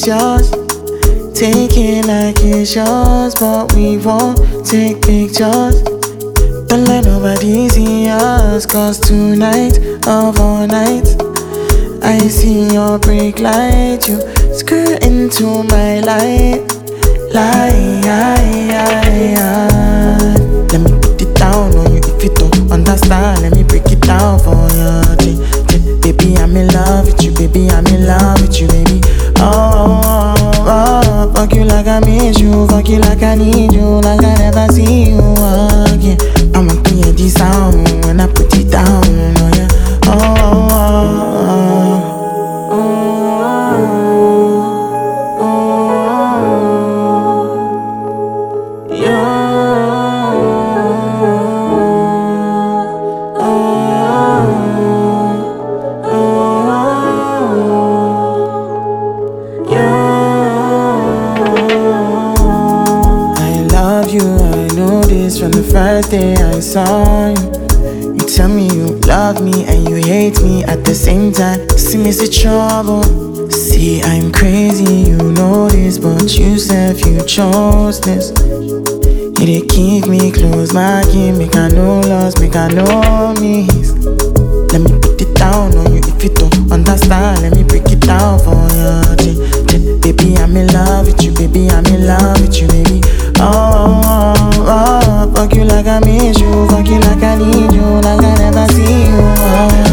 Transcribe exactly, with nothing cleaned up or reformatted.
it's yours. Take it like it's yours, but we won't take pictures. Don't let nobody see us, cause tonight of all night I see your brake light, you skirt into my light. Light, let me put it down on you if you don't understand. Let me break it down for you. Baby, I'm in love with you, baby, I'm in love with you, baby. Oh, oh, oh, fuck you like I miss you, fuck you like I need you, like I never see you again. I want to hear this sound when I put it down, oh yeah. Oh, oh, oh, oh, oh, yeah. From the first day I saw you, you tell me you love me and you hate me at the same time. See me see trouble, see I'm crazy, you know this, but you said you chose this. You did keep me close, my game, make I no loss, make I no miss. Let me put it down on you if you don't understand. Let me break it down for you. Baby, I'm in love with you, baby, I'm in love with you, baby. Oh, oh, oh, fuck you like I miss you, fuck you like I need you, like I never see you. Oh.